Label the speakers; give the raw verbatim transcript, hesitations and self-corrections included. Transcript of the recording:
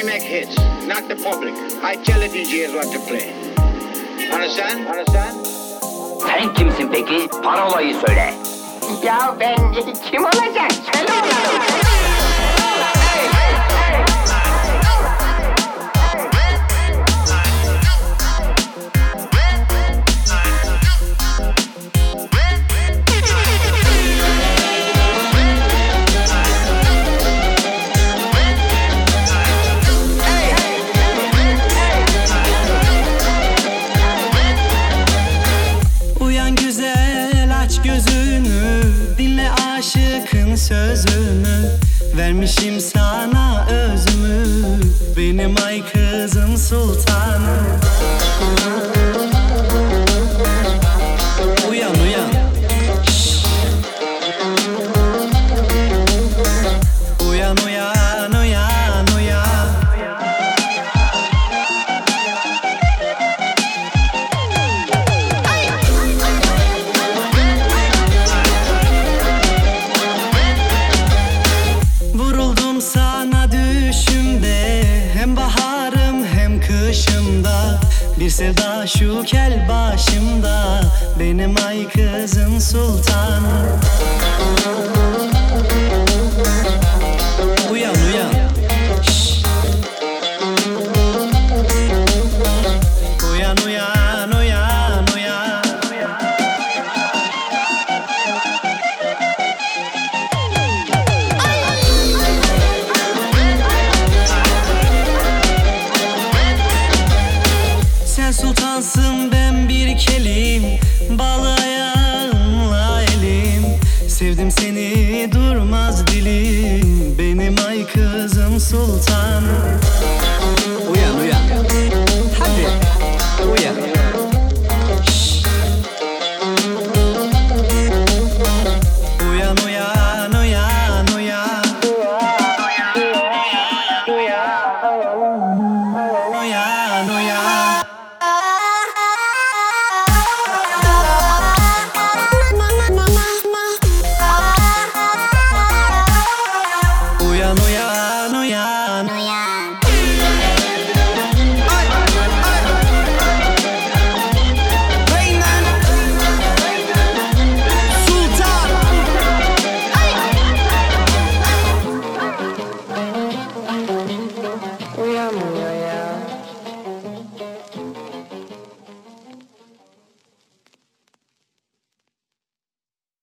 Speaker 1: I make hits, not the public. I tell the D Js what to play. Understand? Understand?
Speaker 2: Sen kimsin peki? Parolayı söyle.
Speaker 3: Ya ben kim olacak? Söyle onu.
Speaker 4: Sözümü vermişim sana özümü, benim ay kızım sultanım. Uyan uyan. Şşş. Uyan uyan uyan uyan. Vuruldum sana düşümde, hem baharım hem kışımda. Bir sevda şu kel başımda, benim ay kızım sultanım. Uyan uyan. Şşş. Uyan uyan uyan uyan. Sen sultansın, ben bir kelim, bal ayağınla elim. Sevdim seni, durmaz dilim, benim ay kızım sultan.